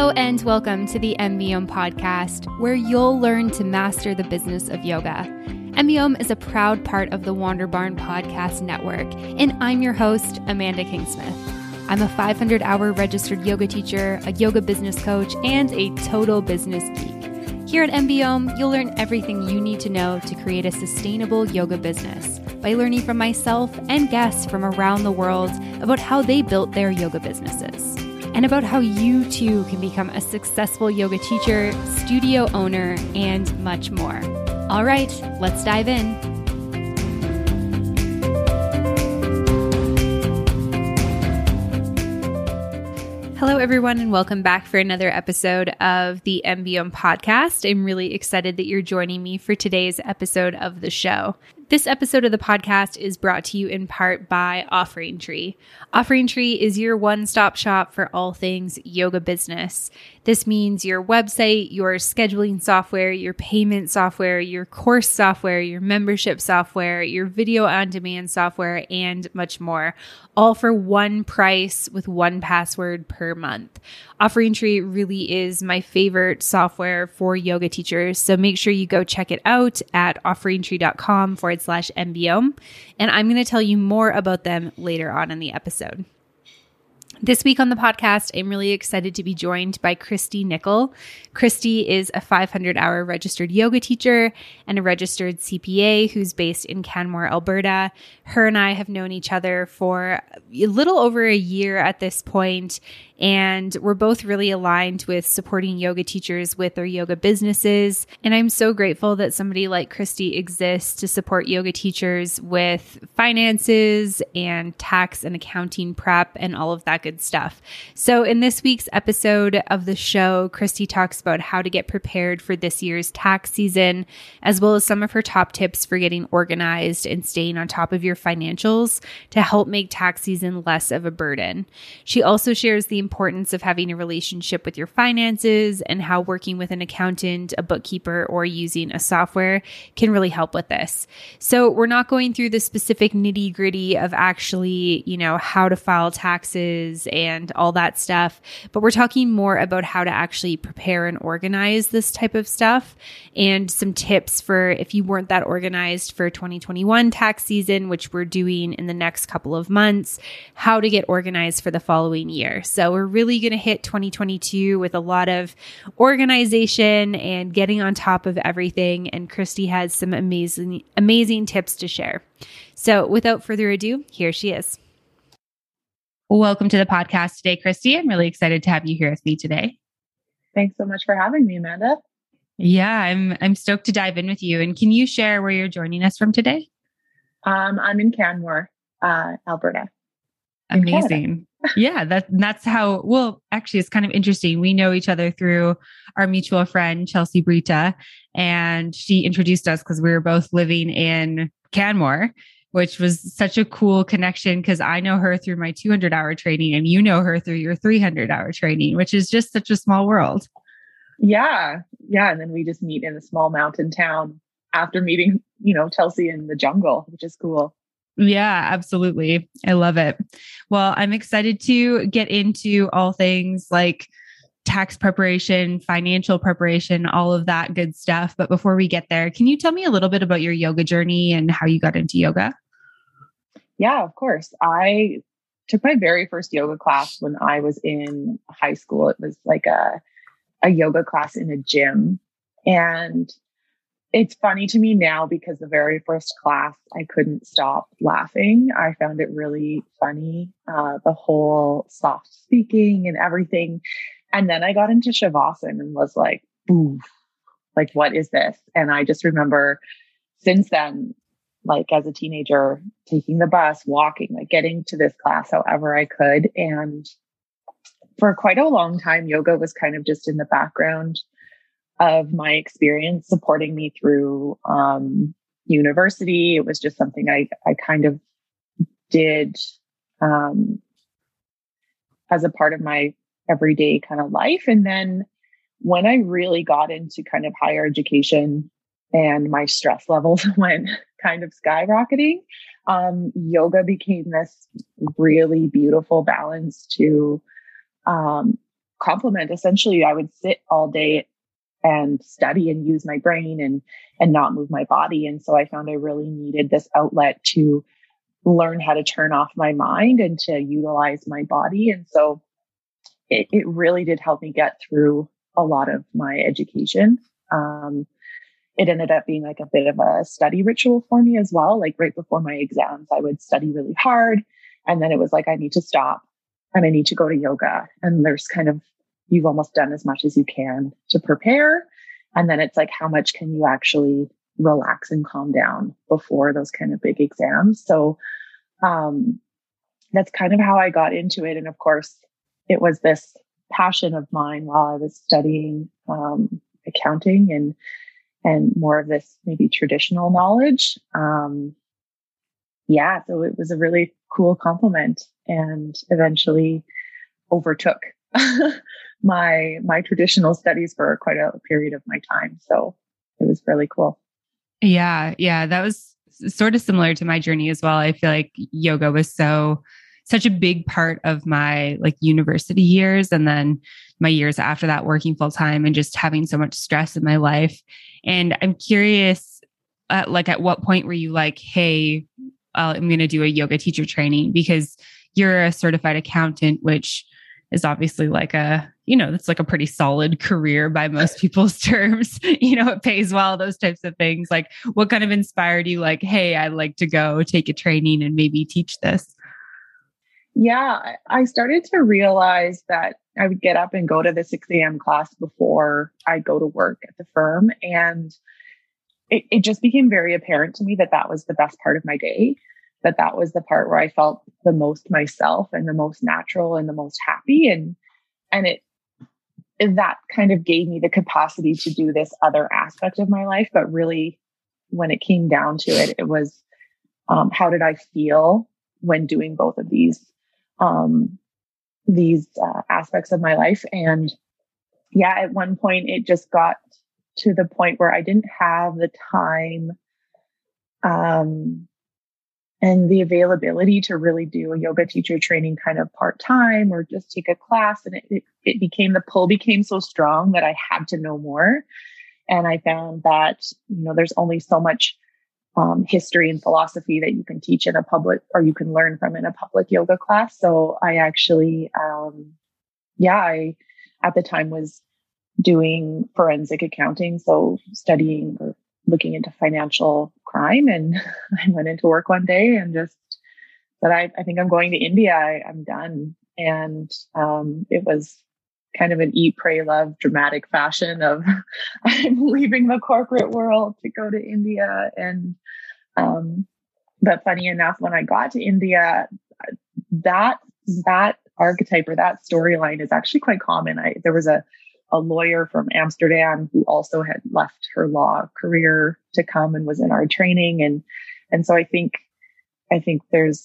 Hello and welcome to the MBOM podcast, where you'll learn to master the business of yoga. MBOM is a proud part of the Wander Barn Podcast Network, and I'm your host, Amanda Kingsmith. I'm a 500-hour registered yoga teacher, a yoga business coach, and a total business geek. Here at MBOM, you'll learn everything you need to know to create a sustainable yoga business by learning from myself and guests from around the world about how they built their yoga businesses, and about how you too can become a successful yoga teacher, studio owner, and much more. All right, let's dive in. Hello, everyone, and welcome back for another episode of the MBOM podcast. I'm really excited that you're joining me for today's episode of the show. This episode of the podcast is brought to you in part by Offering Tree. Offering Tree is your one-stop shop for all things yoga business. This means your website, your scheduling software, your payment software, your course software, your membership software, your video on-demand software, and much more, all for one price with one password per month. Offering Tree really is my favorite software for yoga teachers, so make sure you go check it out at offeringtree.com/MBOM, and I'm going to tell you more about them later on in the episode. This week on the podcast, I'm really excited to be joined by Christy Nickel. Christy is a 500-hour registered yoga teacher and a registered CPA who's based in Canmore, Alberta. Her and I have known each other for a little over a year at this point, and we're both really aligned with supporting yoga teachers with their yoga businesses. And I'm so grateful that somebody like Christy exists to support yoga teachers with finances and tax and accounting prep and all of that good stuff. So in this week's episode of the show, Christy talks about how to get prepared for this year's tax season, as well as some of her top tips for getting organized and staying on top of your financials to help make tax season less of a burden. She also shares the importance of having a relationship with your finances and how working with an accountant, a bookkeeper, or using a software can really help with this. So we're not going through the specific nitty-gritty of actually, how to file taxes and all that stuff, but we're talking more about how to actually prepare and organize this type of stuff and some tips for if you weren't that organized for 2021 tax season, which we're doing in the next couple of months, how to get organized for the following year. So we're really going to hit 2022 with a lot of organization and getting on top of everything. And Christy has some amazing tips to share. So without further ado, here she is. Welcome to the podcast today, Christy. I'm really excited to have you here with me today. Thanks so much for having me, Amanda. Yeah, I'm stoked to dive in with you. And can you share where you're joining us from today? I'm in Canmore, Alberta. Amazing. Yeah, that's how, well, actually, it's kind of interesting. We know each other through our mutual friend, Chelsea Brita, and she introduced us because we were both living in Canmore, which was such a cool connection because I know her through my 200-hour training and you know her through your 300-hour training, which is just such a small world. Yeah. And then we just meet in a small mountain town after meeting, Chelsea in the jungle, which is cool. Yeah, absolutely. I love it. Well, I'm excited to get into all things like tax preparation, financial preparation, all of that good stuff. But before we get there, can you tell me a little bit about your yoga journey and how you got into yoga? Yeah, of course. I took my very first yoga class when I was in high school. It was like a yoga class in a gym. And it's funny to me now because the very first class, I couldn't stop laughing. I found it really funny, the whole soft speaking and everything. And then I got into Shavasana and was like, ooh, like, what is this? And I just remember since then, like as a teenager, taking the bus, walking, like getting to this class however I could. And for quite a long time, yoga was kind of just in the background of my experience, supporting me through university. It was just something I kind of did as a part of my everyday kind of life. And then when I really got into kind of higher education and my stress levels went kind of skyrocketing, yoga became this really beautiful balance to complement. Essentially, I would sit all day and study and use my brain and not move my body. And so I found I really needed this outlet to learn how to turn off my mind and to utilize my body. And so it really did help me get through a lot of my education. It ended up being like a bit of a study ritual for me as well. Like right before my exams, I would study really hard. And then it was like, I need to stop and I need to go to yoga. And there's kind of, you've almost done as much as you can to prepare. And then it's like, how much can you actually relax and calm down before those kind of big exams? So that's kind of how I got into it. And of course, it was this passion of mine while I was studying accounting and more of this maybe traditional knowledge. So it was a really cool complement and eventually overtook my traditional studies for quite a period of my time. So it was really cool. Yeah. That was sort of similar to my journey as well. I feel like yoga was such a big part of my like university years. And then my years after that, working full time and just having so much stress in my life. And I'm curious, at what point were you like, hey, I'm going to do a yoga teacher training? Because you're a certified accountant, which is obviously like it's like a pretty solid career by most people's terms. It pays well, those types of things. Like what kind of inspired you? Like, hey, I'd like to go take a training and maybe teach this. Yeah, I started to realize that I would get up and go to the 6 a.m. class before I go to work at the firm. And it just became very apparent to me that was the best part of my day, that was the part where I felt the most myself and the most natural and the most happy. And that kind of gave me the capacity to do this other aspect of my life. But really, when it came down to it, it was, how did I feel when doing both of these aspects of my life? And at one point it just got to the point where I didn't have the time, and the availability to really do a yoga teacher training kind of part-time or just take a class. And the pull became so strong that I had to know more. And I found that, there's only so much history and philosophy that you can teach in a public, or you can learn from in a public yoga class. So I actually, I at the time was doing forensic accounting. So studying or looking into financial crime. And I went into work one day and just said, I think I'm going to India. I'm done. And it was kind of an eat, pray, love dramatic fashion of I'm leaving the corporate world to go to India. And but funny enough, when I got to India, that archetype or that storyline is actually quite common. There was a lawyer from Amsterdam who also had left her law career to come and was in our training. And so I think there's,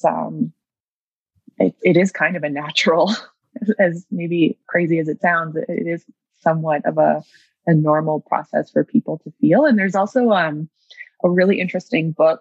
it is kind of a natural, as maybe crazy as it sounds, it is somewhat of a normal process for people to feel. And there's also, a really interesting book,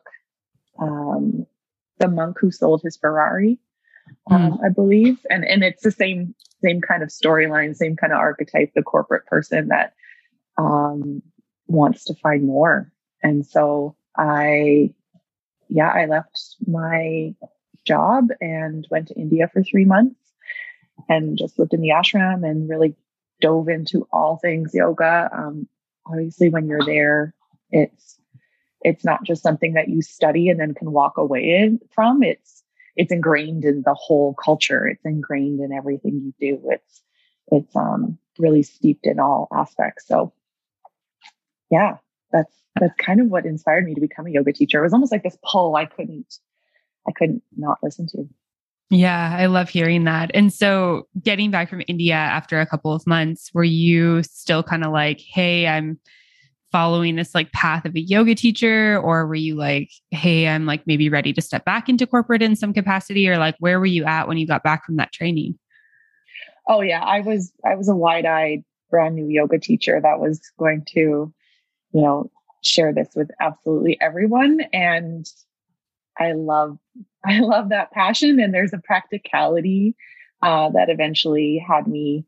The Monk Who Sold His Ferrari, I believe. And it's the same kind of storyline, same kind of archetype, the corporate person that wants to find more. And so I left my job and went to India for 3 months and just lived in the ashram and really dove into all things yoga. Obviously, when you're there, it's not just something that you study and then can walk away from. It's ingrained in the whole culture. It's ingrained in everything you do. It's really steeped in all aspects. So yeah, that's kind of what inspired me to become a yoga teacher. It was almost like this pull I couldn't not listen to. Yeah, I love hearing that. And so getting back from India after a couple of months, were you still kind of like, hey, I'm following this like path of a yoga teacher? Or were you like, hey, I'm like maybe ready to step back into corporate in some capacity? Or like, where were you at when you got back from that training? Oh yeah, I was a wide-eyed brand new yoga teacher that was going to, share this with absolutely everyone. And I love that passion. And there's a practicality that eventually had me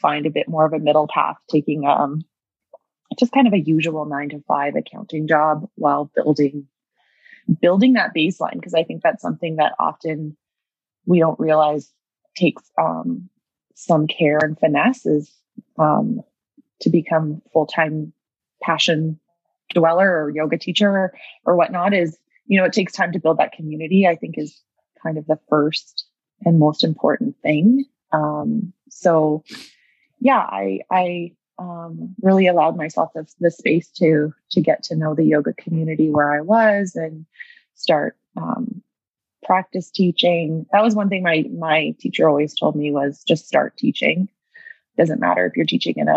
find a bit more of a middle path, taking just kind of a usual 9 to 5 accounting job while building that baseline. Because I think that's something that often we don't realize takes some care and finesse is to become full-time passion dweller or yoga teacher or whatnot is, it takes time to build that community, I think is kind of the first and most important thing. So yeah, I really allowed myself the space to get to know the yoga community where I was and start practice teaching. That was one thing my teacher always told me was just start teaching. Doesn't matter if you're teaching in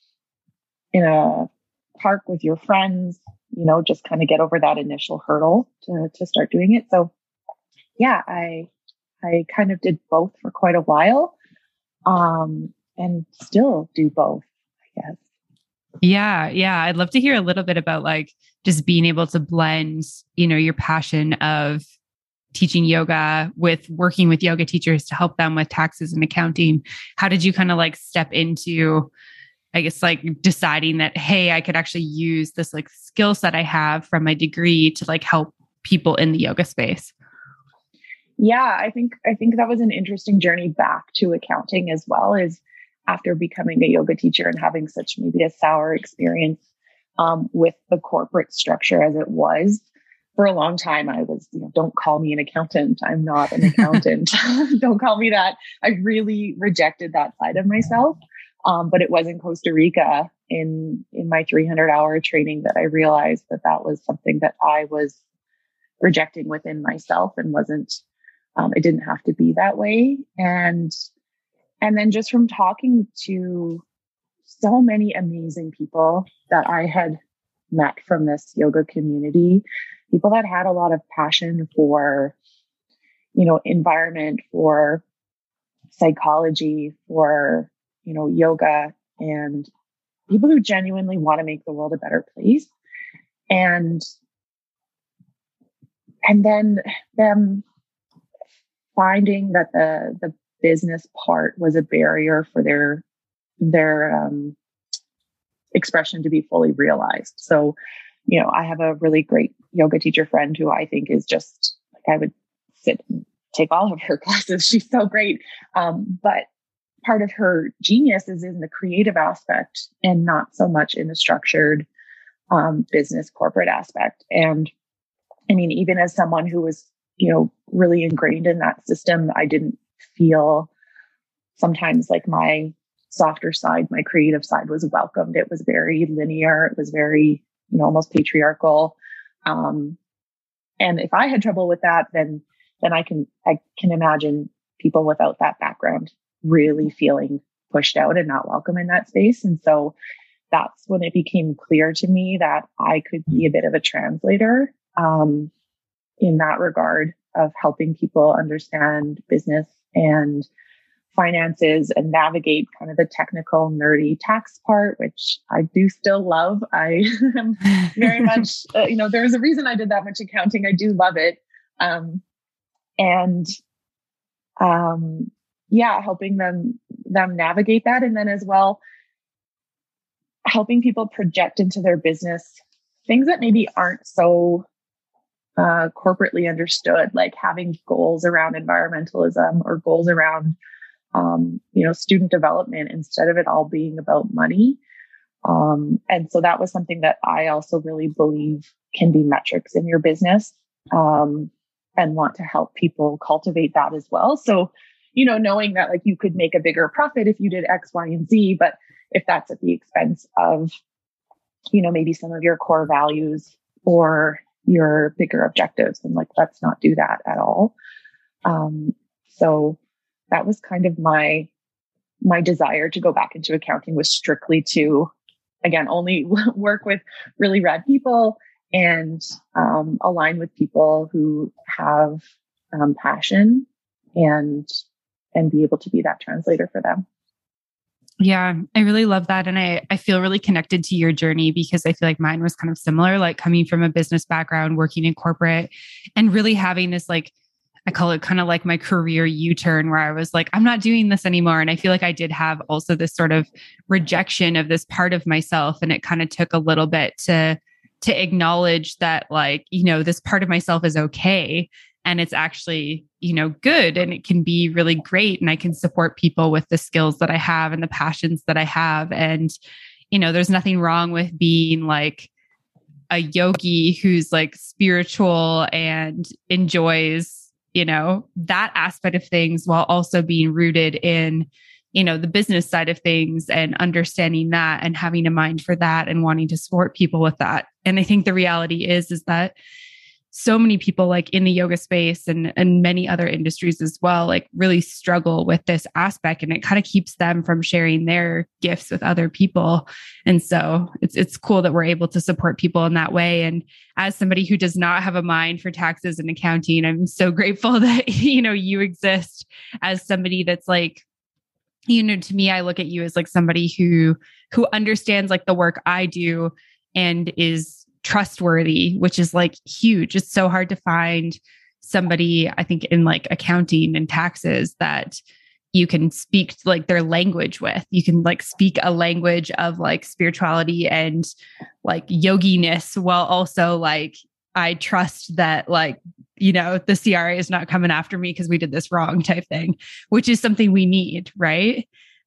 a park with your friends, just kind of get over that initial hurdle to start doing it. So yeah, I kind of did both for quite a while, and still do both, I guess. Yeah. Yeah. I'd love to hear a little bit about like just being able to blend, your passion of teaching yoga with working with yoga teachers to help them with taxes and accounting. How did you kind of like step into, I guess, like deciding that, hey, I could actually use this like skill set I have from my degree to like help people in the yoga space? Yeah, I think that was an interesting journey back to accounting as well, is after becoming a yoga teacher and having such maybe a sour experience with the corporate structure as it was. For a long time, I was, don't call me an accountant. I'm not an accountant. Don't call me that. I really rejected that side of myself. But it was in Costa Rica in my 300-hour training that I realized that was something that I was rejecting within myself and wasn't, it didn't have to be that way. And then just from talking to so many amazing people that I had met from this yoga community, people that had a lot of passion for, environment, for psychology, for, yoga, and people who genuinely want to make the world a better place. And then them finding that the business part was a barrier for their expression to be fully realized. So, I have a really great yoga teacher friend who I think is just like, I would sit and take all of her classes. She's so great. But part of her genius is in the creative aspect and not so much in the structured business corporate aspect. And I mean, even as someone who was, really ingrained in that system, I didn't feel sometimes like my softer side, my creative side was welcomed. It was very linear. It was very, almost patriarchal. And if I had trouble with that, then I can imagine people without that background really feeling pushed out and not welcome in that space. And so that's when it became clear to me that I could be a bit of a translator, in that regard of helping people understand business and finances and navigate kind of the technical, nerdy tax part, which I do still love. I am very much, there's a reason I did that much accounting. I do love it. Helping them navigate that. And then as well, helping people project into their business things that maybe aren't so corporately understood, like having goals around environmentalism or goals around, student development instead of it all being about money. And so that was something that I also really believe can be metrics in your business, and want to help people cultivate that as well. So, knowing that like you could make a bigger profit if you did X, Y, and Z, but if that's at the expense of, maybe some of your core values or your bigger objectives, and like, let's not do that at all. So that was kind of my desire to go back into accounting, was strictly to, again, only work with really rad people and align with people who have passion and be able to be that translator for them. Yeah, I really love that. And I feel really connected to your journey because I feel like mine was kind of similar, like coming from a business background, working in corporate and really having this like I call it kind of like my career U-turn where I was like, I'm not doing this anymore. And I feel like I did have also this sort of rejection of this part of myself. And it kind of took a little bit to acknowledge that, like, you know, this part of myself is okay. And it's actually, you know, good, and it can be really great. And I can support people with the skills that I have and the passions that I have. And, you know, there's nothing wrong with being like a yogi who's like spiritual and enjoys, you know, that aspect of things while also being rooted in, you know, the business side of things and understanding that and having a mind for that and wanting to support people with that. And I think the reality is that so many people like in the yoga space and many other industries as well, like really struggle with this aspect, and it kind of keeps them from sharing their gifts with other people. And so it's cool that we're able to support people in that way. And as somebody who does not have a mind for taxes and accounting, I'm so grateful that, you know, you exist as somebody that's like, you know, to me, I look at you as like somebody who understands like the work I do and is trustworthy, which is like huge. It's so hard to find somebody, I think, in like accounting and taxes that you can speak like their language with. You can like speak a language of like spirituality and like yoginess while also like, I trust that, like, you know, the CRA is not coming after me because we did this wrong type thing, which is something we need. Right.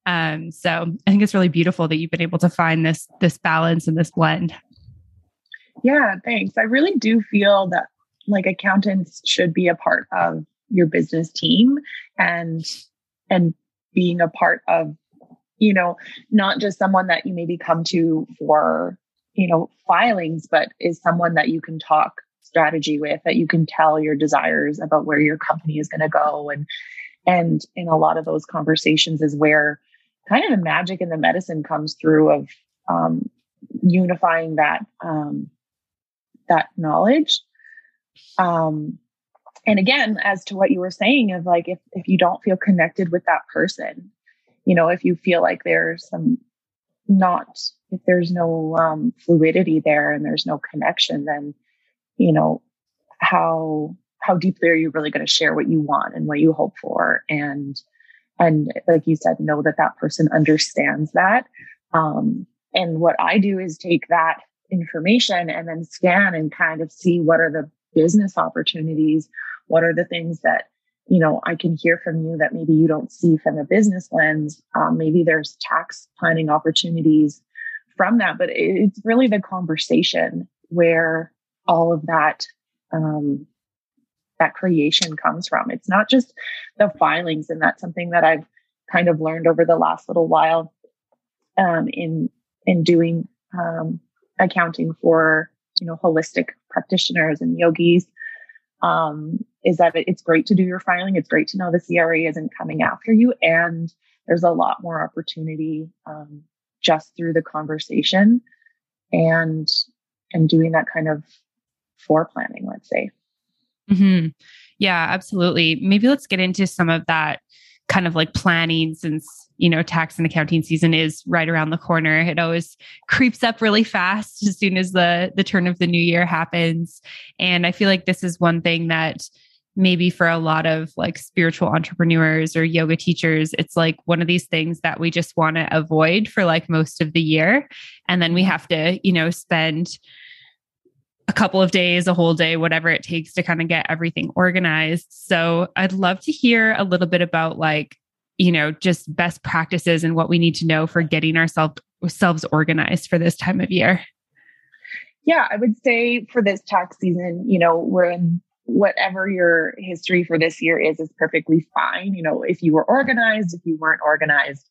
So I think it's really beautiful that you've been able to find this balance and this blend. Yeah, thanks. I really do feel that like accountants should be a part of your business team and being a part of, you know, not just someone that you maybe come to for, you know, filings, but is someone that you can talk strategy with, that you can tell your desires about where your company is going to go. And in a lot of those conversations is where kind of the magic and the medicine comes through of unifying that knowledge. And again, as to what you were saying of like, if you don't feel connected with that person, you know, if you feel like there's if there's no fluidity there and there's no connection, then, you know, how deeply are you really going to share what you want and what you hope for? And like you said, know that person understands that. And what I do is take that information and then scan and kind of see what are the business opportunities, what are the things that, you know, I can hear from you that maybe you don't see from a business lens. Maybe there's tax planning opportunities from that, but it's really the conversation where all of that that creation comes from. It's not just the filings, and that's something that I've kind of learned over the last little while in doing accounting for, you know, holistic practitioners and yogis, is that it's great to do your filing. It's great to know the CRA isn't coming after you. And there's a lot more opportunity just through the conversation and doing that kind of foreplanning, let's say. Mm-hmm. Yeah, absolutely. Maybe let's get into some of that kind of like planning, since, you know, tax and accounting season is right around the corner. It always creeps up really fast as soon as the turn of the new year happens. And I feel like this is one thing that maybe for a lot of like spiritual entrepreneurs or yoga teachers, it's like one of these things that we just want to avoid for like most of the year. And then we have to, you know, spend a couple of days, a whole day, whatever it takes to kind of get everything organized. So I'd love to hear a little bit about like, you know, just best practices and what we need to know for getting ourselves organized for this time of year. Yeah, I would say for this tax season, you know, we're in whatever your history for this year is perfectly fine. You know, if you were organized, if you weren't organized,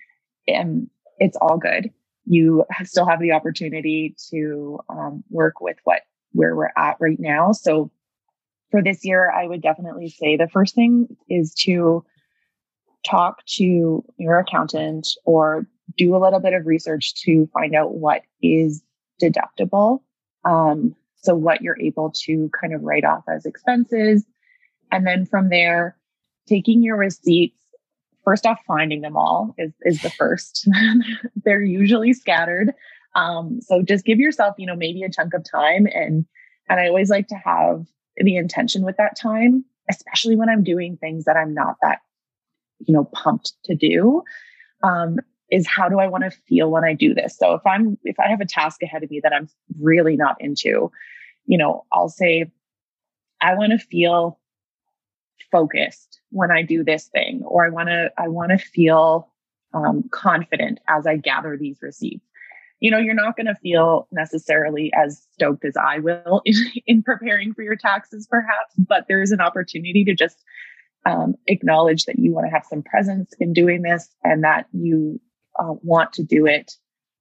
it's all good. You still have the opportunity to work with where we're at right now. So for this year, I would definitely say the first thing is to talk to your accountant or do a little bit of research to find out what is deductible. So what you're able to kind of write off as expenses. And then from there, taking your receipts, first off, finding them all is the first. They're usually scattered. So just give yourself, you know, maybe a chunk of time. And I always like to have the intention with that time especially when I'm doing things that I'm not that, pumped to do, is how do I want to feel when I do this? So if I have a task ahead of me that I'm really not into, I'll say, I want to feel focused when I do this thing, or I want to feel confident as I gather these receipts. You're not going to feel necessarily as stoked as I will in preparing for your taxes, perhaps, but there's an opportunity to just acknowledge that you want to have some presence in doing this, and that you want to do it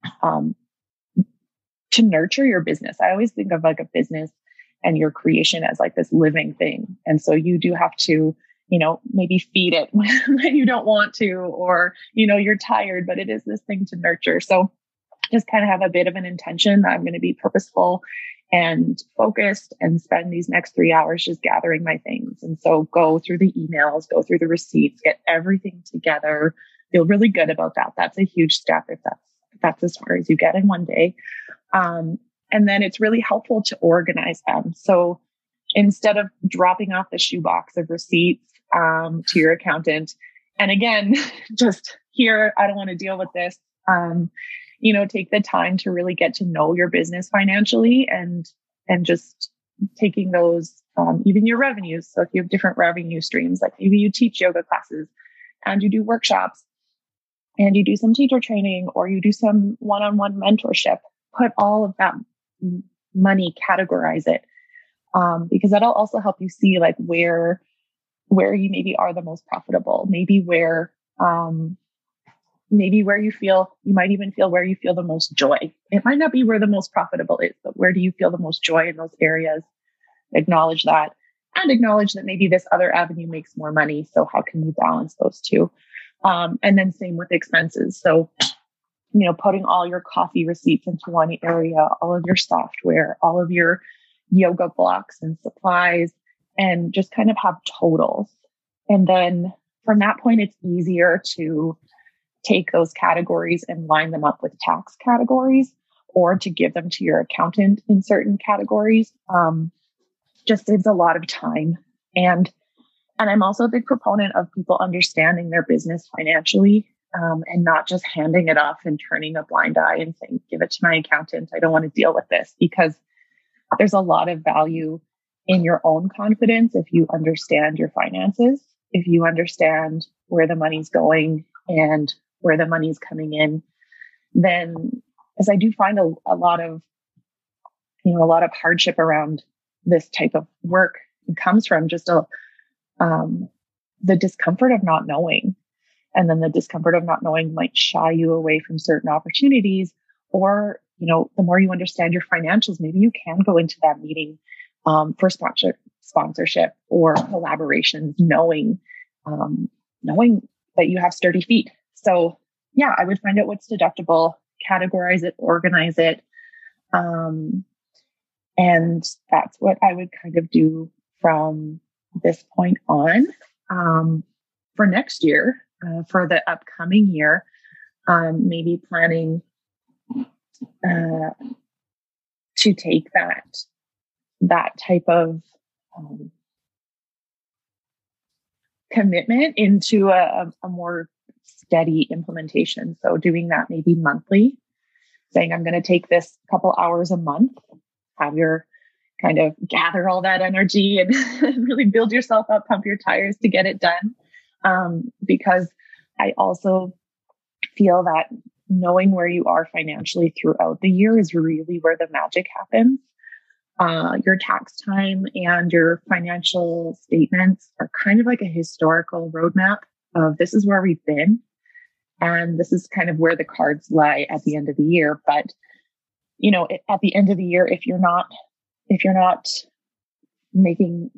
to nurture your business. I always think of like a business and your creation as like this living thing. And so you do have to, maybe feed it when you don't want to, or, you're tired, but it is this thing to nurture. So just kind of have a bit of an intention that I'm going to be purposeful and focused and spend these next 3 hours just gathering my things. And so go through the emails, go through the receipts, get everything together, feel really good about that. That's a huge step if that's as far as you get in one day. And then it's really helpful to organize them. So instead of dropping off the shoebox of receipts to your accountant, and again, just here, I don't want to deal with this, take the time to really get to know your business financially, and just taking those, even your revenues. So if you have different revenue streams, like maybe you teach yoga classes and you do workshops and you do some teacher training, or you do some one-on-one mentorship, put all of that money, categorize it, because that'll also help you see like where you maybe are the most profitable, maybe where you might even feel where you feel the most joy. It might not be where the most profitable is, but where do you feel the most joy in those areas? Acknowledge that, and acknowledge that maybe this other avenue makes more money. So how can you balance those two? And then same with expenses. So, putting all your coffee receipts into one area, all of your software, all of your yoga blocks and supplies, and just kind of have totals. And then from that point, it's easier to take those categories and line them up with tax categories, or to give them to your accountant in certain categories. Just saves a lot of time. And I'm also a big proponent of people understanding their business financially, and not just handing it off and turning a blind eye and saying, give it to my accountant, I don't want to deal with this. Because there's a lot of value in your own confidence if you understand your finances, if you understand where the money's going and where the money's coming in. Then, as I do find a lot of hardship around this type of work, it comes from just the discomfort of not knowing. And then the discomfort of not knowing might shy you away from certain opportunities. Or, the more you understand your financials, maybe you can go into that meeting for sponsorship or collaborations, knowing that you have sturdy feet. So yeah, I would find out what's deductible, categorize it, organize it. And that's what I would kind of do from this point on. For next year, for the upcoming year, maybe planning to take that type of commitment into a more steady implementation. So doing that maybe monthly, saying I'm going to take this couple hours a month, have your kind of gather all that energy and really build yourself up, pump your tires to get it done. Because I also feel that knowing where you are financially throughout the year is really where the magic happens. Your tax time and your financial statements are kind of like a historical roadmap of this is where we've been, and this is kind of where the cards lie at the end of the year. But, at the end of the year, if you're not making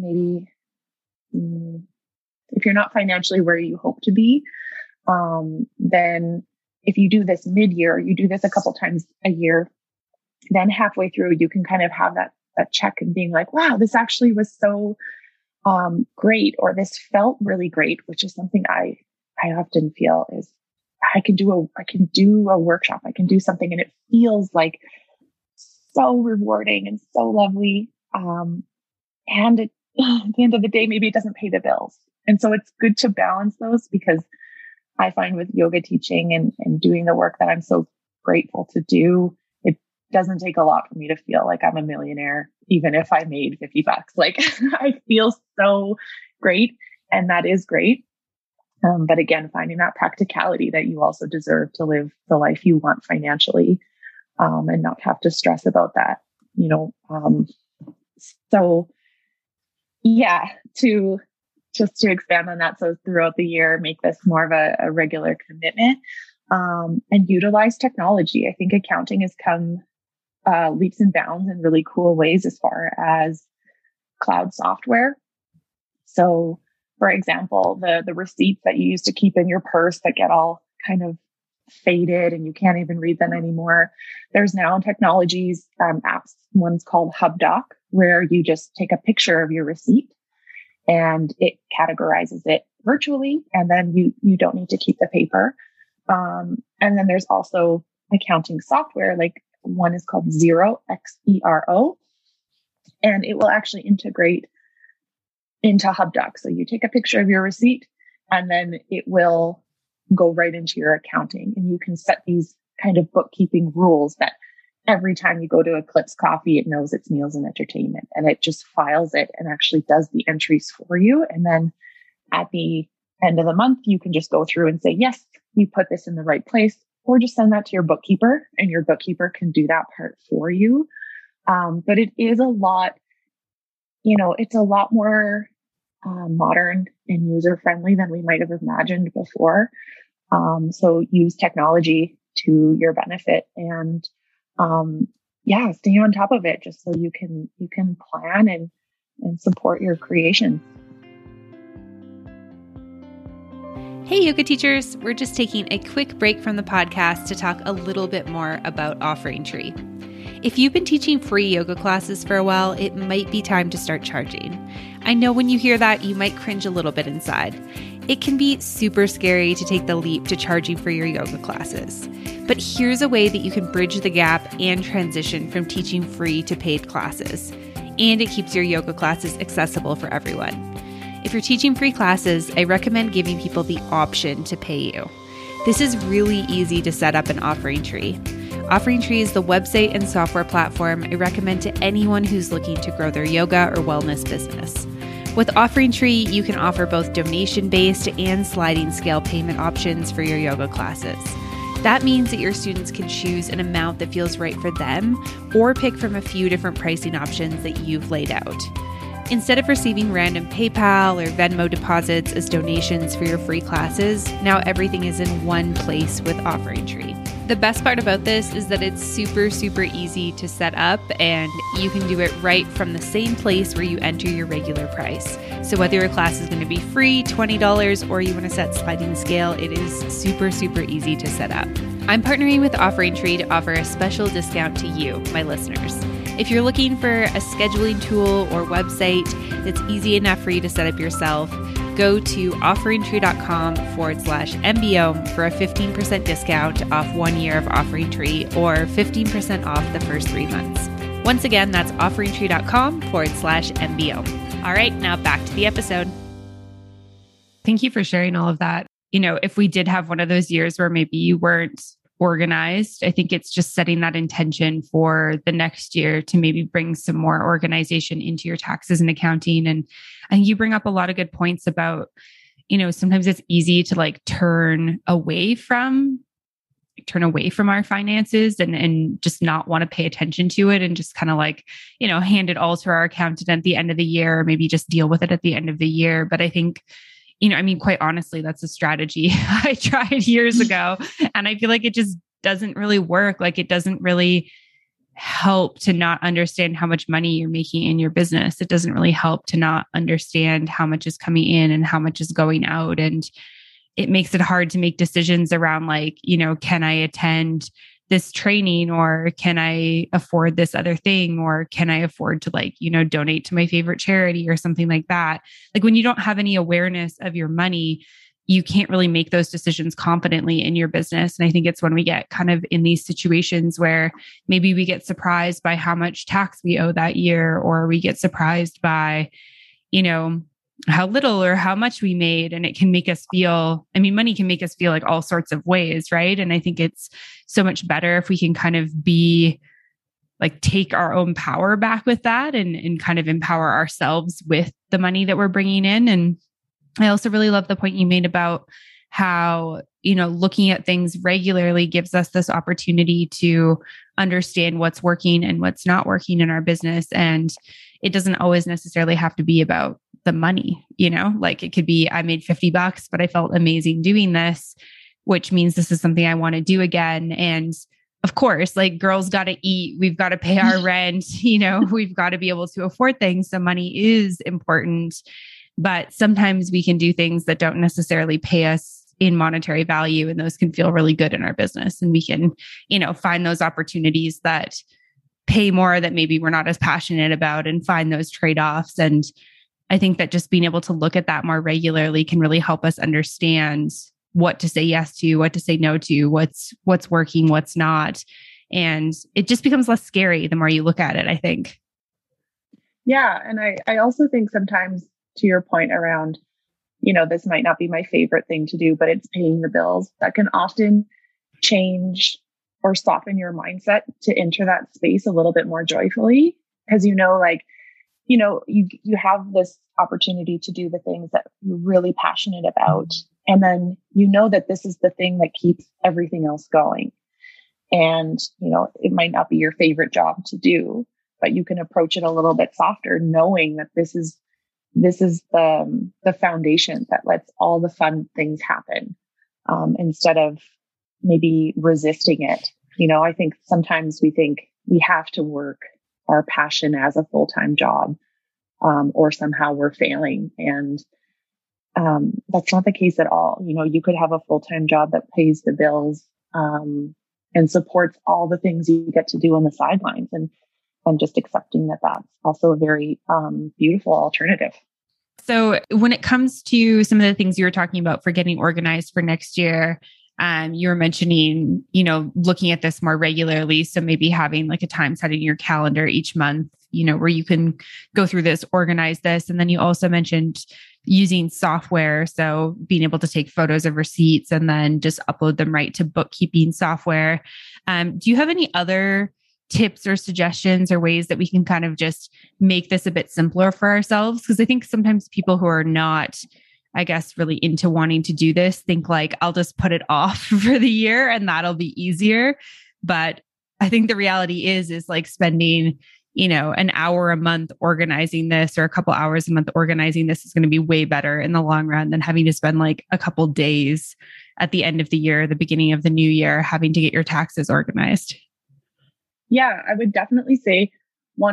if you're not financially where you hope to be, then if you do this mid-year, you do this a couple times a year, then halfway through, you can kind of have that check and being like, wow, this actually was so great, or this felt really great, which is something I often feel is I can do a workshop, I can do something, and it feels like so rewarding and so lovely. And at the end of the day, maybe it doesn't pay the bills. And so it's good to balance those, because I find with yoga teaching and doing the work that I'm so grateful to do, it doesn't take a lot for me to feel like I'm a millionaire, even if I made $50. Like I feel so great, and that is great. But again, finding that practicality that you also deserve to live the life you want financially, and not have to stress about that, so yeah, to expand on that. So throughout the year, make this more of a regular commitment, and utilize technology. I think accounting has come leaps and bounds in really cool ways as far as cloud software. So for example, the receipts that you used to keep in your purse that get all kind of faded and you can't even read them anymore. There's now technologies, apps. One's called HubDoc, where you just take a picture of your receipt and it categorizes it virtually. And then you don't need to keep the paper. And then there's also accounting software, like one is called Xero, Xero, and it will actually integrate into HubDoc. So you take a picture of your receipt and then it will go right into your accounting, and you can set these kind of bookkeeping rules that every time you go to Eclipse Coffee, it knows it's meals and entertainment, and it just files it and actually does the entries for you. And then at the end of the month, you can just go through and say, yes, you put this in the right place, or just send that to your bookkeeper and your bookkeeper can do that part for you. But it is a lot, it's a lot more modern and user-friendly than we might have imagined before. So use technology to your benefit, and stay on top of it just so you can plan and support your creations. Hey, yoga teachers, we're just taking a quick break from the podcast to talk a little bit more about OfferingTree. If you've been teaching free yoga classes for a while, it might be time to start charging. I know when you hear that, you might cringe a little bit inside. It can be super scary to take the leap to charging for your yoga classes. But here's a way that you can bridge the gap and transition from teaching free to paid classes. And it keeps your yoga classes accessible for everyone. If you're teaching free classes, I recommend giving people the option to pay you. This is really easy to set up an OfferingTree. OfferingTree is the website and software platform I recommend to anyone who's looking to grow their yoga or wellness business. With OfferingTree, you can offer both donation-based and sliding scale payment options for your yoga classes. That means that your students can choose an amount that feels right for them, or pick from a few different pricing options that you've laid out. Instead of receiving random PayPal or Venmo deposits as donations for your free classes, now everything is in one place with OfferingTree. The best part about this is that it's super, super easy to set up, and you can do it right from the same place where you enter your regular price. So whether your class is going to be free, $20, or you want to set sliding scale, it is super, super easy to set up. I'm partnering with OfferingTree to offer a special discount to you, my listeners. If you're looking for a scheduling tool or website that's easy enough for you to set up yourself, go to offeringtree.com/MBO for a 15% discount off 1 year of OfferingTree, or 15% off the first 3 months. Once again, that's offeringtree.com/MBO. All right, now back to the episode. Thank you for sharing all of that. If we did have one of those years where maybe you weren't organized, I think it's just setting that intention for the next year to maybe bring some more organization into your taxes and accounting. And you bring up a lot of good points about, sometimes it's easy to turn away from our finances and just not want to pay attention to it, and just kind of hand it all to our accountant at the end of the year, or maybe just deal with it at the end of the year. But I think, quite honestly, that's a strategy I tried years ago, and I feel like it just doesn't really work. It doesn't really help to not understand how much money you're making in your business. It doesn't really help to not understand how much is coming in and how much is going out. And it makes it hard to make decisions around can I attend this training, or can I afford this other thing, or can I afford to donate to my favorite charity or something like that. When you don't have any awareness of your money, you can't really make those decisions confidently in your business. And I think it's when we get kind of in these situations where maybe we get surprised by how much tax we owe that year, or we get surprised by, how little or how much we made. And it can make us feel, money can make us feel like all sorts of ways, right? And I think it's so much better if we can kind of be like, take our own power back with that and kind of empower ourselves with the money that we're bringing in. And I also really love the point you made about how, looking at things regularly gives us this opportunity to understand what's working and what's not working in our business. And it doesn't always necessarily have to be about the money, like it could be, I made $50, but I felt amazing doing this, which means this is something I want to do again. And of course, like girls got to eat, we've got to pay our rent, we've got to be able to afford things. So money is important, but sometimes we can do things that don't necessarily pay us in monetary value. And those can feel really good in our business. And we can, find those opportunities that pay more that maybe we're not as passionate about and find those trade-offs. And I think that just being able to look at that more regularly can really help us understand what to say yes to, what to say no to, what's working, what's not. And it just becomes less scary the more you look at it, I think. Yeah. And I also think sometimes, to your point around, this might not be my favorite thing to do, but it's paying the bills, that can often change or soften your mindset to enter that space a little bit more joyfully. Because, you have this opportunity to do the things that you're really passionate about. And then, that this is the thing that keeps everything else going. And, it might not be your favorite job to do, but you can approach it a little bit softer, knowing that this is the foundation that lets all the fun things happen, instead of maybe resisting it. I think sometimes we think we have to work our passion as a full-time job, or somehow we're failing. And that's not the case at all. You could have a full-time job that pays the bills, and supports all the things you get to do on the sidelines. And just accepting that that's also a very beautiful alternative. So when it comes to some of the things you were talking about for getting organized for next year, you were mentioning, looking at this more regularly. So maybe having like a time set in your calendar each month, where you can go through this, organize this. And then you also mentioned using software. So being able to take photos of receipts and then just upload them right to bookkeeping software. Do you have any other tips or suggestions or ways that we can kind of just make this a bit simpler for ourselves? Because I think sometimes people who are not, I guess, really into wanting to do this think like, I'll just put it off for the year and that'll be easier. But I think the reality is like spending, an hour a month organizing this or a couple hours a month organizing this is going to be way better in the long run than having to spend like a couple days at the end of the year, the beginning of the new year, having to get your taxes organized. Yeah, I would definitely say one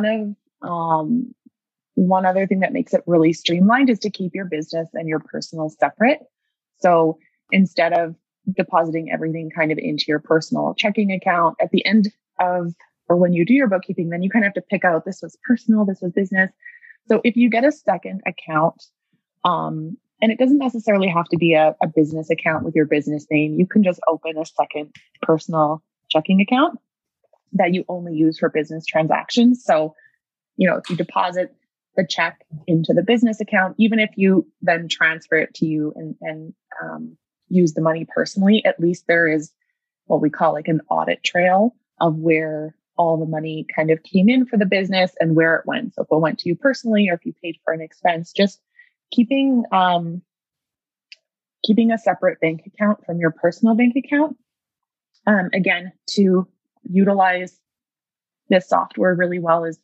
other thing that makes it really streamlined is to keep your business and your personal separate. So instead of depositing everything kind of into your personal checking account at the end of, or when you do your bookkeeping, then you kind of have to pick out, this was personal, this was business. So if you get a second account, and it doesn't necessarily have to be a business account with your business name, you can just open a second personal checking account that you only use for business transactions. So, if you deposit the check into the business account, even if you then transfer it to you and use the money personally, at least there is what we call like an audit trail of where all the money kind of came in for the business and where it went. So if it went to you personally, or if you paid for an expense, just keeping a separate bank account from your personal bank account. Again, to utilize this software really well is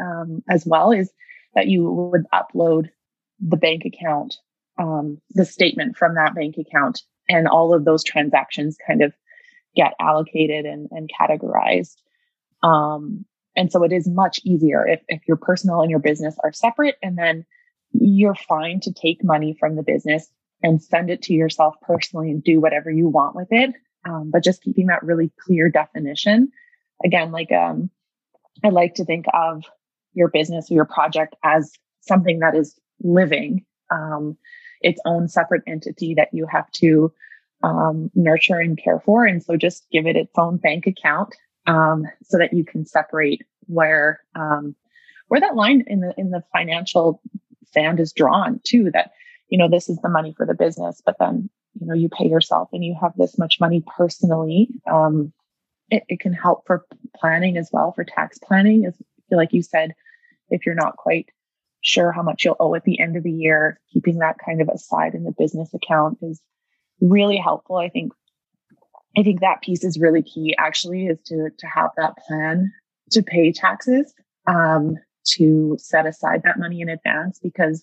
that you would upload the bank account, the statement from that bank account, and all of those transactions kind of get allocated and categorized. And so it is much easier if your personal and your business are separate, and then you're fine to take money from the business and send it to yourself personally and do whatever you want with it. But just keeping that really clear definition. Again, I like to think of your business or your project as something that is living, its own separate entity that you have to nurture and care for. And so just give it its own bank account, so that you can separate where that line in the financial sand is drawn too, that, this is the money for the business, but then, you pay yourself and you have this much money personally. It can help for planning as well, for tax planning. As like you said, if you're not quite sure how much you'll owe at the end of the year, keeping that kind of aside in the business account is really helpful. I think that piece is really key, actually, is to have that plan to pay taxes, to set aside that money in advance, because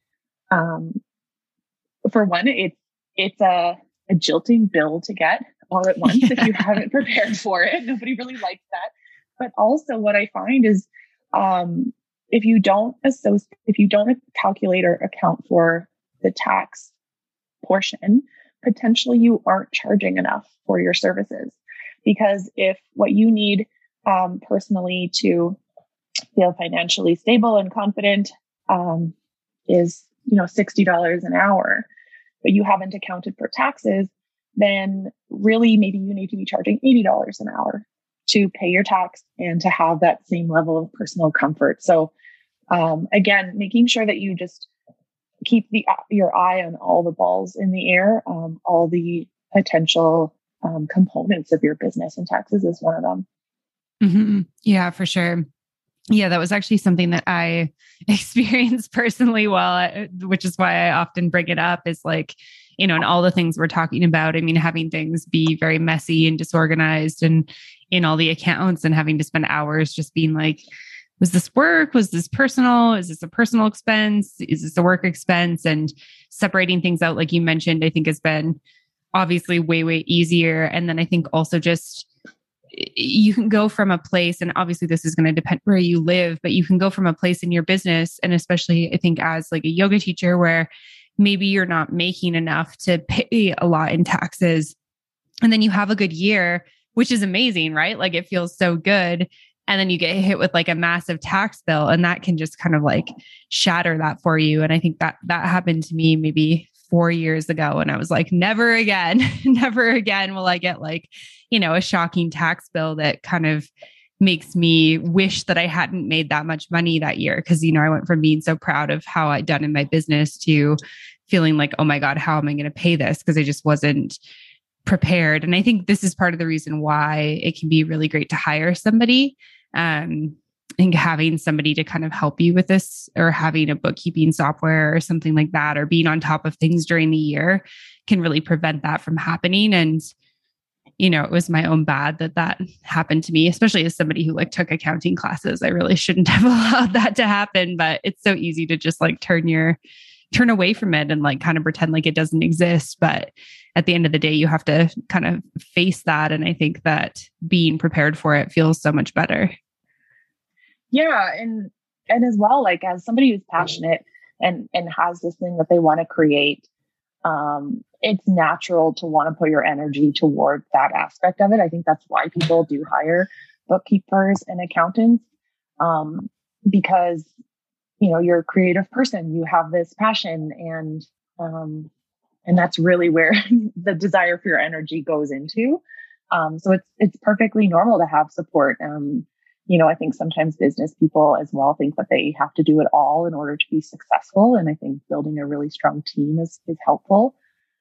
for one, it's a jilting bill to get all at once if you haven't prepared for it. Nobody really likes that. But also what I find is if you don't calculate or account for the tax portion, potentially you aren't charging enough for your services. Because if what you need personally to feel financially stable and confident is $60 an hour, but you haven't accounted for taxes, then really maybe you need to be charging $80 an hour to pay your tax and to have that same level of personal comfort. So again, making sure that you just keep your eye on all the balls in the air, all the potential components of your business, and taxes is one of them. Mm-hmm. Yeah, for sure. Yeah, that was actually something that I experienced personally which is why I often bring it up, is like, and all the things we're talking about. I mean, having things be very messy and disorganized and in all the accounts, and having to spend hours just being like, was this work? Was this personal? Is this a personal expense? Is this a work expense? And separating things out, like you mentioned, I think has been obviously way, way easier. And then I think also just, you can go from a place, and obviously this is going to depend where you live, but you can go from a place in your business, and especially I think as like a yoga teacher, where maybe you're not making enough to pay a lot in taxes. And then you have a good year, which is amazing, right? Like it feels so good. And then you get hit with like a massive tax bill, and that can just kind of like shatter that for you. And I think that happened to me maybe 4 years ago. And I was like, never again, never again will I get like, a shocking tax bill that kind of makes me wish that I hadn't made that much money that year. Cause I went from being so proud of how I'd done in my business to feeling like, oh my God, how am I going to pay this? Cause I just wasn't prepared. And I think this is part of the reason why it can be really great to hire somebody. And having somebody to kind of help you with this, or having a bookkeeping software or something like that, or being on top of things during the year can really prevent that from happening. And, it was my own bad that happened to me, especially as somebody who like took accounting classes. I really shouldn't have allowed that to happen, but it's so easy to just like turn away from it and like kind of pretend like it doesn't exist. But at the end of the day, you have to kind of face that. And I think that being prepared for it feels so much better. Yeah. And as well, like as somebody who's passionate and has this thing that they want to create, it's natural to want to put your energy toward that aspect of it. I think that's why people do hire bookkeepers and accountants, because, you're a creative person, you have this passion, and that's really where the desire for your energy goes into. So it's perfectly normal to have support. I think sometimes business people as well think that they have to do it all in order to be successful. And I think building a really strong team is helpful.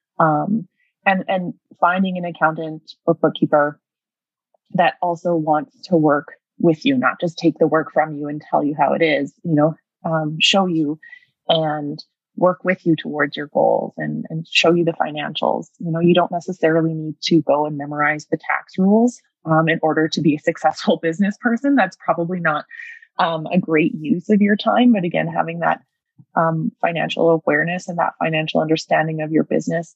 And finding an accountant or bookkeeper that also wants to work with you, not just take the work from you and tell you how it is, show you and work with you towards your goals and show you the financials. You don't necessarily need to go and memorize the tax rules in order to be a successful business person. That's probably not a great use of your time. But again, having that financial awareness and that financial understanding of your business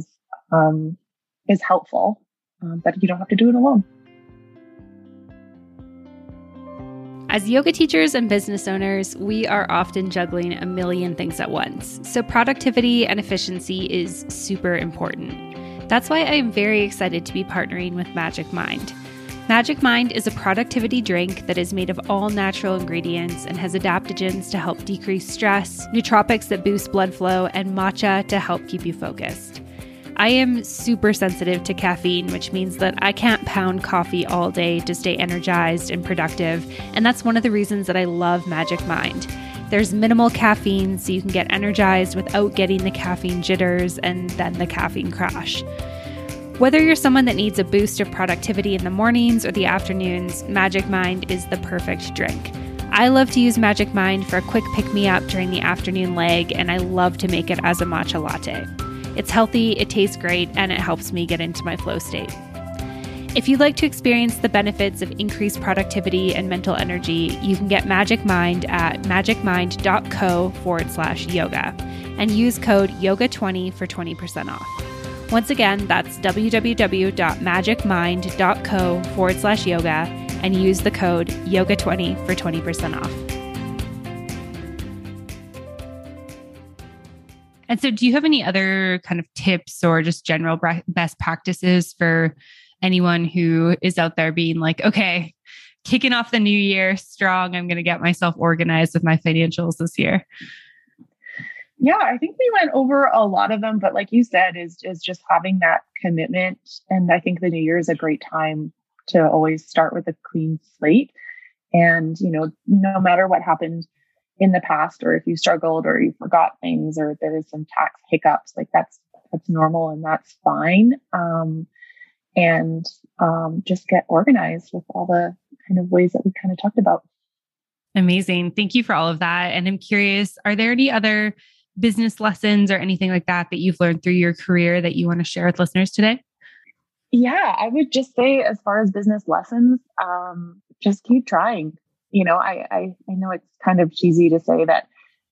is helpful, but you don't have to do it alone. As yoga teachers and business owners, we are often juggling a million things at once. So productivity and efficiency is super important. That's why I am very excited to be partnering with Magic Mind. Magic Mind is a productivity drink that is made of all natural ingredients and has adaptogens to help decrease stress, nootropics that boost blood flow, and matcha to help keep you focused. I am super sensitive to caffeine, which means that I can't pound coffee all day to stay energized and productive, and that's one of the reasons that I love Magic Mind. There's minimal caffeine, so you can get energized without getting the caffeine jitters and then the caffeine crash. Whether you're someone that needs a boost of productivity in the mornings or the afternoons, Magic Mind is the perfect drink. I love to use Magic Mind for a quick pick-me-up during the afternoon leg, and I love to make it as a matcha latte. It's healthy, it tastes great, and it helps me get into my flow state. If you'd like to experience the benefits of increased productivity and mental energy, you can get Magic Mind at magicmind.co/yoga and use code YOGA20 for 20% off. Once again, that's www.magicmind.co/yoga and use the code YOGA20 for 20% off. And so do you have any other kind of tips or just general best practices for anyone who is out there being like, okay, kicking off the new year strong, I'm going to get myself organized with my financials this year? Yeah, I think we went over a lot of them, but like you said, is just having that commitment. And I think the new year is a great time to always start with a clean slate. And, no matter what happened in the past, or if you struggled or you forgot things, or there was some tax hiccups, like that's normal and that's fine. And just get organized with all the kind of ways that we kind of talked about. Amazing. Thank you for all of that. And I'm curious, are there any other business lessons or anything like that you've learned through your career that you want to share with listeners today? Yeah, I would just say, as far as business lessons, just keep trying. I know it's kind of cheesy to say that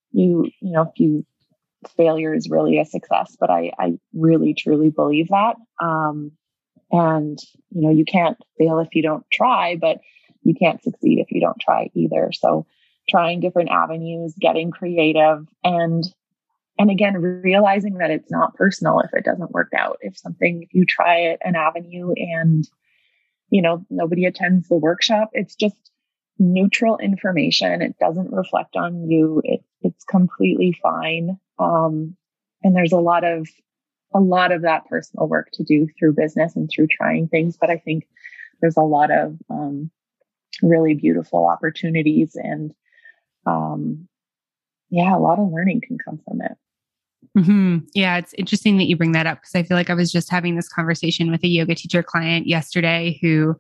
failure is really a success, but I really truly believe that. And you can't fail if you don't try, but you can't succeed if you don't try either. So trying different avenues, getting creative, and again, realizing that it's not personal if it doesn't work out. If you try an avenue and, nobody attends the workshop, it's just neutral information. It doesn't reflect on you. It's completely fine. And there's a lot of that personal work to do through business and through trying things. But I think there's a lot of really beautiful opportunities, and a lot of learning can come from it. Mm-hmm. Yeah, it's interesting that you bring that up, because I feel like I was just having this conversation with a yoga teacher client yesterday who,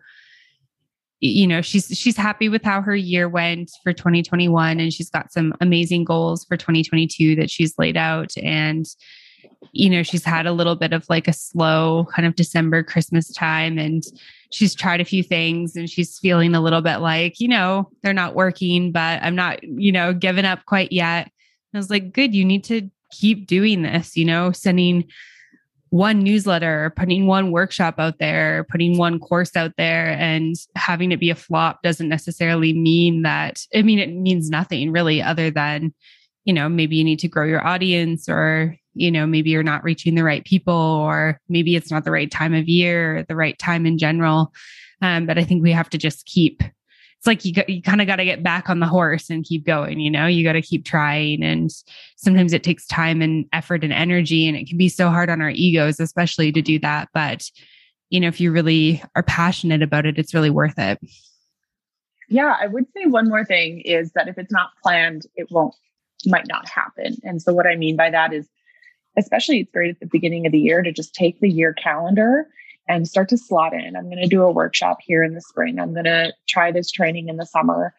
she's happy with how her year went for 2021, and she's got some amazing goals for 2022 that she's laid out. And she's had a little bit of like a slow kind of December, Christmas time, and she's tried a few things and she's feeling a little bit like, they're not working, but I'm not, giving up quite yet. And I was like, good, you need to keep doing this, sending one newsletter, putting one workshop out there, putting one course out there, and having it be a flop doesn't necessarily mean that, it means nothing really, other than, maybe you need to grow your audience, or, maybe you're not reaching the right people, or maybe it's not the right time of year, or the right time in general. But I think we have to just it's like you kind of got to get back on the horse and keep going, you got to keep trying. And sometimes it takes time and effort and energy, and it can be so hard on our egos, especially to do that. But, if you really are passionate about it, it's really worth it. Yeah. I would say one more thing is that if it's not planned, it might not happen. And so what I mean by that is, especially it's great at the beginning of the year to just take the year calendar and start to slot in. I'm going to do a workshop here in the spring. I'm going to try this training in the summer.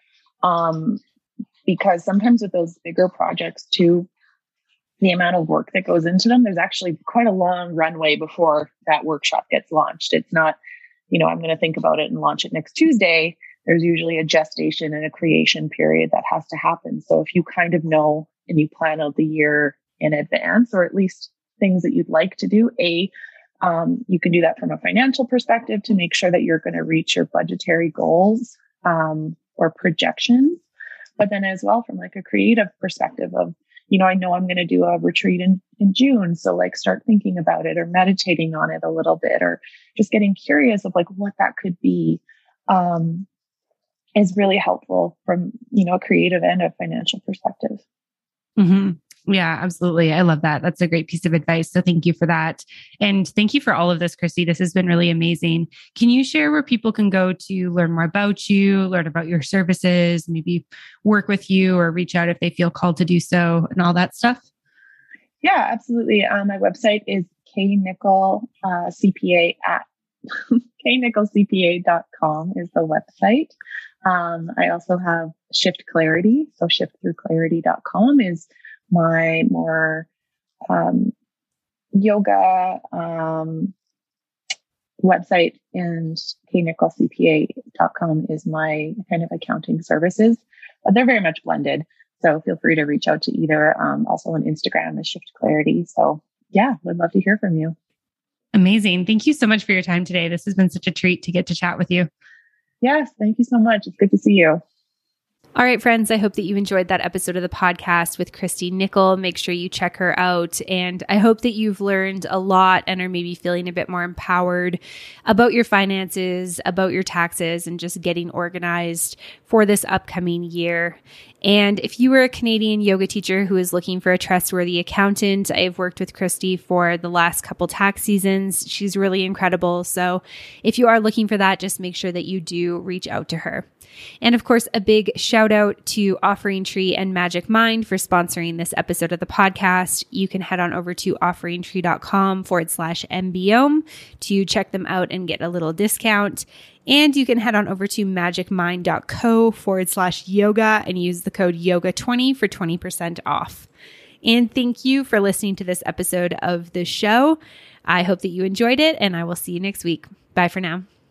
Because sometimes with those bigger projects too, the amount of work that goes into them, there's actually quite a long runway before that workshop gets launched. It's not, I'm going to think about it and launch it next Tuesday. There's usually a gestation and a creation period that has to happen. So if you kind of know and you plan out the year in advance, or at least things that you'd like to do, you can do that from a financial perspective to make sure that you're going to reach your budgetary goals or projections. But then as well from like a creative perspective of, I know I'm going to do a retreat in June. So like start thinking about it or meditating on it a little bit, or just getting curious of like what that could be is really helpful from, a creative and a financial perspective. Mm-hmm. Yeah, absolutely. I love that. That's a great piece of advice. So thank you for that. And thank you for all of this, Christy. This has been really amazing. Can you share where people can go to learn more about you, learn about your services, maybe work with you or reach out if they feel called to do so and all that stuff? Yeah, absolutely. My website is knickelcpa at knickelcpa.com is the website. I also have Shift Clarity. So shiftthroughclarity.com is my more yoga website, and knickelcpa.com is my kind of accounting services. But they're very much blended. So feel free to reach out to either. Also on Instagram is Shift Clarity. So yeah, would love to hear from you. Amazing. Thank you so much for your time today. This has been such a treat to get to chat with you. Yes, thank you so much. It's good to see you. All right, friends, I hope that you enjoyed that episode of the podcast with Christy Nickel. Make sure you check her out. And I hope that you've learned a lot and are maybe feeling a bit more empowered about your finances, about your taxes, and just getting organized for this upcoming year. And if you were a Canadian yoga teacher who is looking for a trustworthy accountant, I've worked with Christy for the last couple tax seasons. She's really incredible. So if you are looking for that, just make sure that you do reach out to her. And of course, a big shout out to Offering Tree and Magic Mind for sponsoring this episode of the podcast. You can head on over to offeringtree.com/MBOM to check them out and get a little discount. And you can head on over to magicmind.co/yoga and use the code yoga20 for 20% off. And thank you for listening to this episode of the show. I hope that you enjoyed it, and I will see you next week. Bye for now.